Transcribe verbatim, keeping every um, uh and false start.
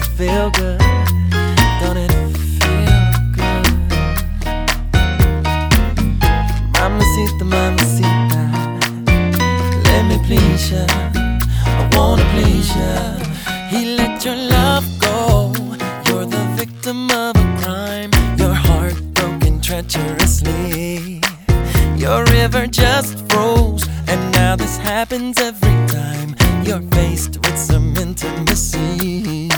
feel good? Don't it feel good? Mamacita, mamacita, let me please ya. I wanna please ya. He let your love go. You're the victim of a crime. Your heart broken treacherously. Your river just froze, and now this happens every time you're faced with some intimacy.